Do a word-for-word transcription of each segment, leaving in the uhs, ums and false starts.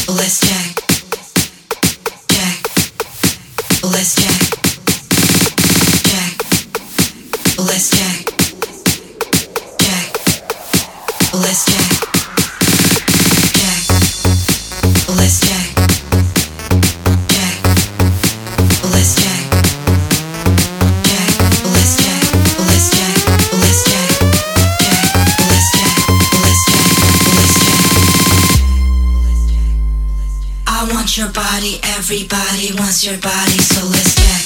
let's jack, jack, let's jack, jack, let's jack, jack, let's jack, jack, let's jack, jack, let's jack, jack, let's jack, let's jack, let's jack, jack, let's jack, let's jack, let's jack. I want your body, everybody wants your body, so let's jack.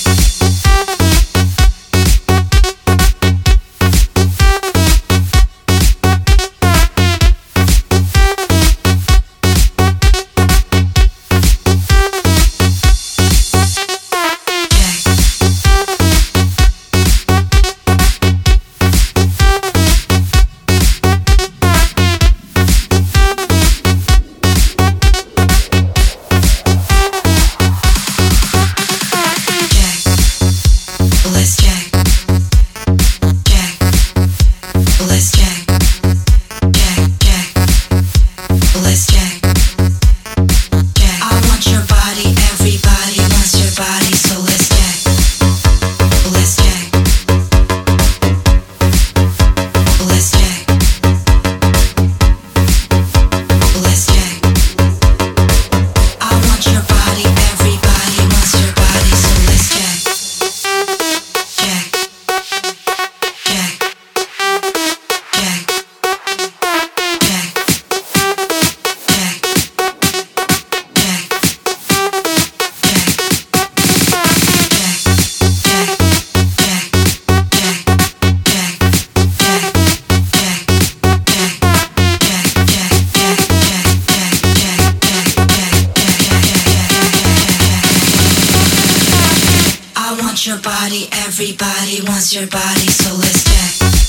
Your body, everybody wants your body, so let's jack.